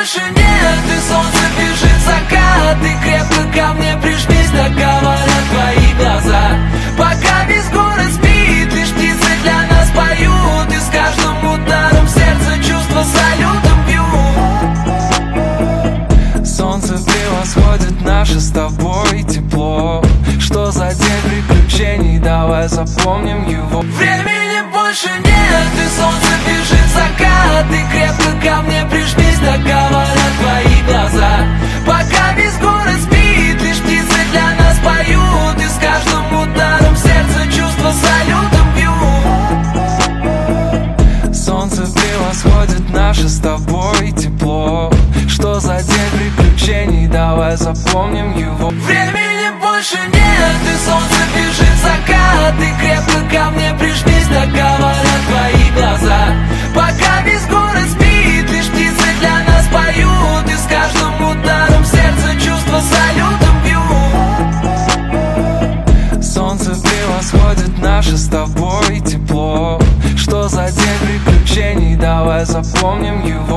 больше нет, и солнце бежит в закат. Ты крепко ко мне прижмись, так говорят твои глаза. Пока весь город спит, лишь птицы для нас поют. И с каждым ударом сердца чувства салютом бьют. Солнце превосходит наше с тобой тепло. Что за день приключений, давай запомним его. Времени больше нет, и солнце бежит в закат. Ты крепко ко мне прижмись, так говорят твои глаза. Пока весь город спит, лишь птицы для нас поют. И с каждым ударом сердца чувства салютом бьют. Солнце превосходит наше с тобой тепло. Что за день приключений, давай запомним его. Времени больше нет, и солнце бежит в закат. Ты крепко ко мне прижмись, так говорят твои глаза. Пока весь город спит, лишь птицы для нас поют. И с каждым ударом сердца чувства салютом бьют. Солнце превосходит наше с тобой тепло. Что за день приключений, давай запомним его.